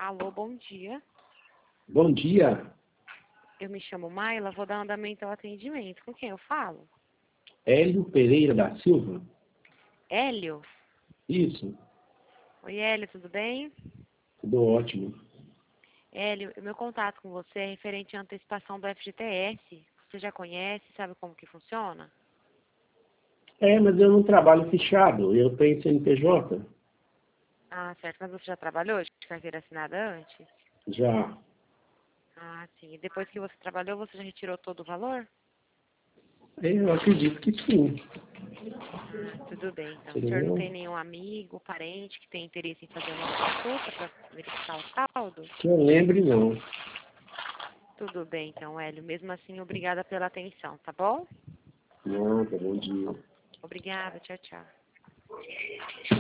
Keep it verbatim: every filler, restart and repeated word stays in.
Alô, bom dia. Bom dia, Eu me chamo Maila, vou dar andamento ao atendimento. Com quem eu falo? Hélio Pereira da Silva. Hélio? Isso, Oi, Hélio, tudo bem? tudo ótimo. Hélio, o meu contato com você é referente à antecipação do F G T S. Você já conhece, sabe como que funciona? É, mas eu não trabalho fichado, eu tenho C N P J. Ah, certo. Mas você já trabalhou de carteira assinada antes? Já. Ah, sim. E depois que você trabalhou, você já retirou todo o valor? Eu acredito que sim. Ah, tudo bem, então. O senhor não Entendeu? tem nenhum amigo, parente que tenha interesse em fazer uma consulta para verificar o saldo? Que eu lembre, não. Tudo bem, então, Hélio. Mesmo assim, obrigada pela atenção, tá bom? Nada, bom dia. Obrigada, tchau, tchau.